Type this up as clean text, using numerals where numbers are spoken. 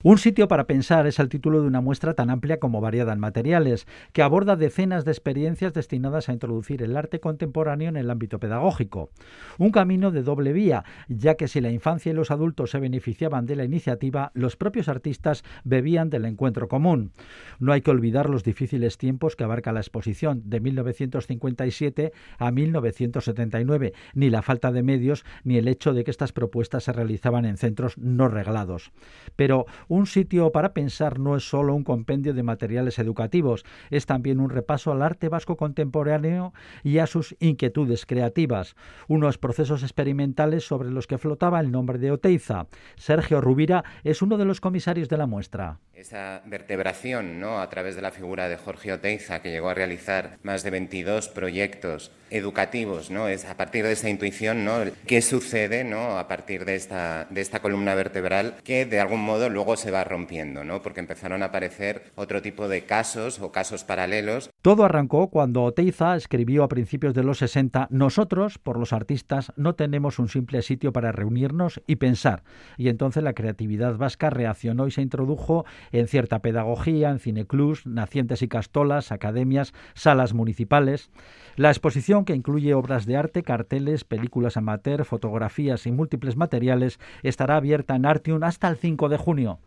Un sitio para pensar es el título de una muestra tan amplia como variada en materiales, que aborda decenas de experiencias destinadas a introducir el arte contemporáneo en el ámbito pedagógico. Un camino de doble vía, ya que si la infancia y los adultos se beneficiaban de la iniciativa, los propios artistas bebían del encuentro común. No hay que olvidar los difíciles tiempos que abarca la exposición de 1957 a 1979, ni la falta de medios, ni el hecho de que estas propuestas se realizaban en centros no reglados. Pero un sitio para pensar no es solo un compendio de materiales educativos, es también un repaso al arte vasco contemporáneo y a sus inquietudes creativas, unos procesos experimentales sobre los que flotaba el nombre de Oteiza. Sergio Rubira es uno de los comisarios de la muestra. Esa vertebración, ¿no?, a través de la figura de Jorge Oteiza, que llegó a realizar más de 22 proyectos educativos, ¿no? Es a partir de esa intuición, ¿no?, qué sucede, ¿no?, a partir de esta columna vertebral, que de algún modo luego se va rompiendo, ¿no?, porque empezaron a aparecer otro tipo de casos o casos paralelos. Todo arrancó cuando Oteiza escribió a principios de los 60: nosotros, por los artistas, no tenemos un simple sitio para reunirnos y pensar. Y entonces la creatividad vasca reaccionó y se introdujo en cierta pedagogía, en cineclubs, nacientes y castolas, academias, salas municipales. La exposición, que incluye obras de arte, carteles, películas amateur, fotografías y múltiples materiales, estará abierta en Artium hasta el 5 de junio.